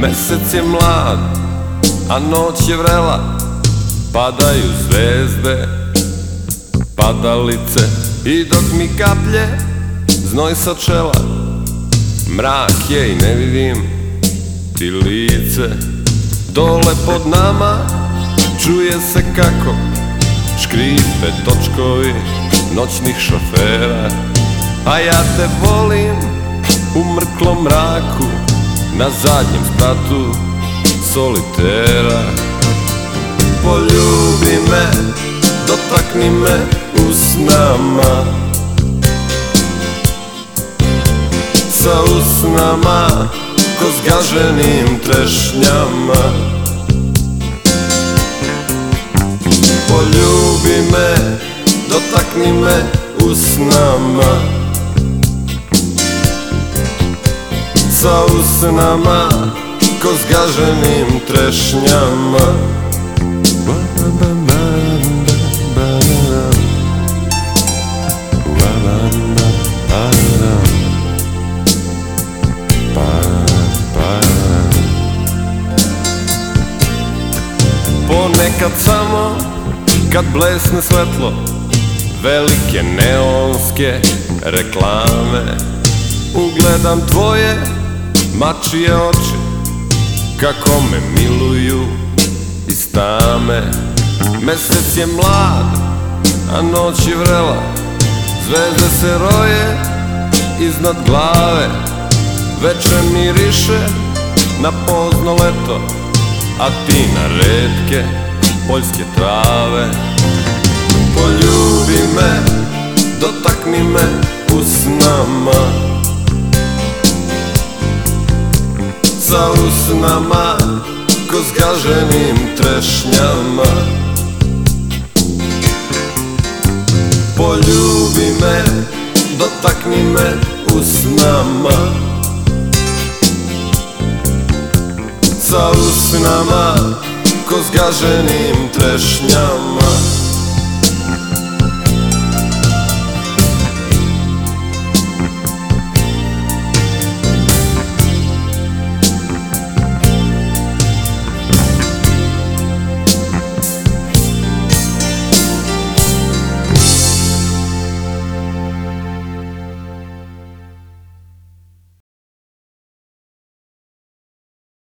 Mesec je mlad, a noć je vrela. Padaju zvezde, padalice, i dok mi kaplje znoj sa čela. Mrak je i ne vidim ti lice. Dole pod nama čuje se kako škripe točkovi noćnih šofera. A ja te volim u mrklom mraku, na zadnjem spratu solitera. Poljubi me, dotakni me usnama, sa usnama ko zgaženim trešnjama. Poljubi me, dotakni me usnama, sa usnama ko zgaženim trešnjama. Ponekad samo kad blesne svetlo velike neonske reklame, ugledam tvoje mačije oči kako me miluju iz tame. Mesec je mlad, a noć je vrela. Zvezde se roje iznad glave. Veče miriše na pozno leto, a ti na retke poljske trave. Poljubi me, dotakni me usnama, sa usnama ko zgaženim trešnjama. Poljubi me, dotakni me usnama, sa usnama ko zgaženim trešnjama.